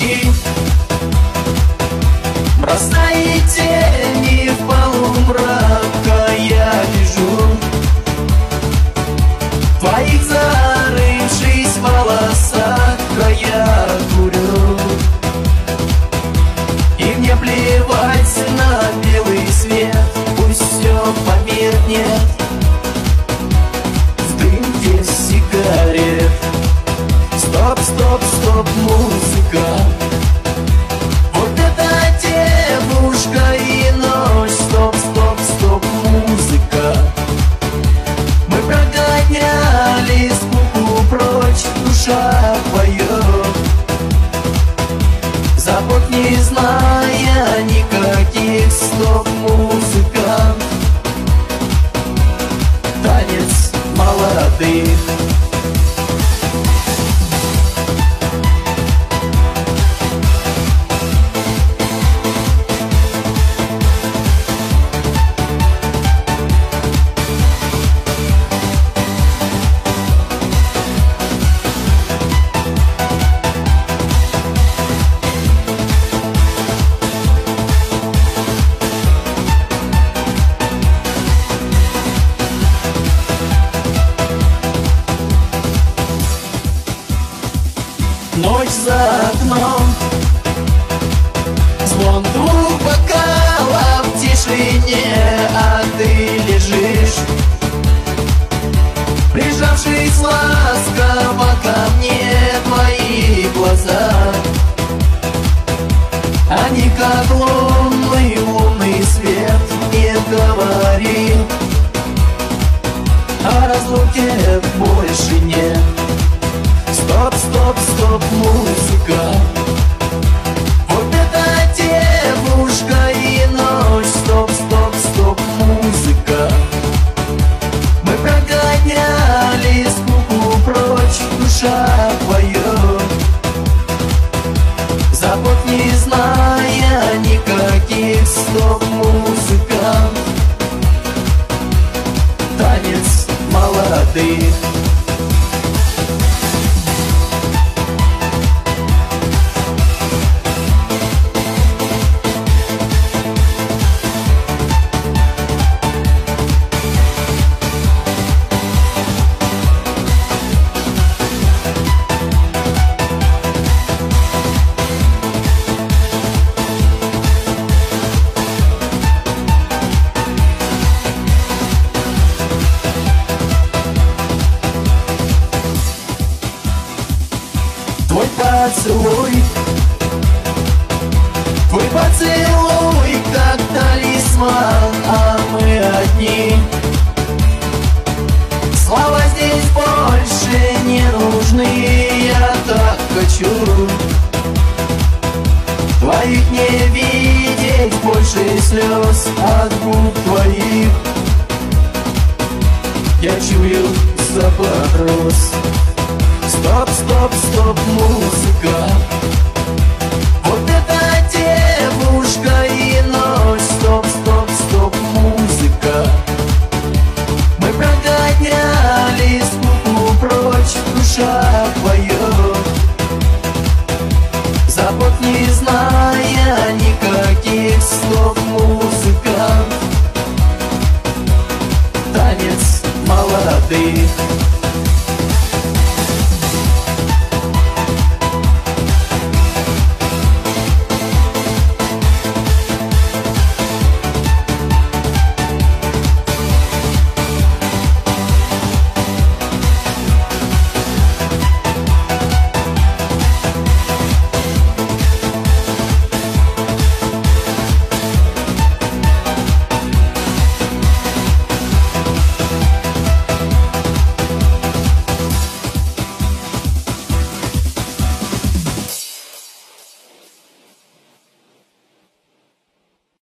пути. Бросая тени в полумрака, я вижу твоих зарывшись в волосах края курю. И мне плевать на белый свет, пусть все померкнет в дымке сигарет. Стоп, стоп, стоп, музыка. Вот это девушка и ночь. Стоп, стоп, стоп, музыка. Мы прогоняли скуку прочь, душа поет, забот не зная никаких. Стоп, музыка. Танец молодых. Ночь за окном, звон двух бокалов в тишине, а ты лежишь, прижавшись ласково ко мне. Твои глаза, они как лунный свет. Не говори, о разлуке больше нет. Стоп, стоп, стоп, музыка. Вот это девушка и ночь. Стоп, стоп, стоп, музыка. Мы прогоняли скуку прочь, душа поет, забот не зная никаких. Стоп, музыка. Танец молодых. Твой поцелуй, как талисман, а мы одни. Слова здесь больше не нужны. Я так хочу твоих не видеть больше слез от губ твоих. Я чую запах роз. Стоп, стоп, стоп, музыка.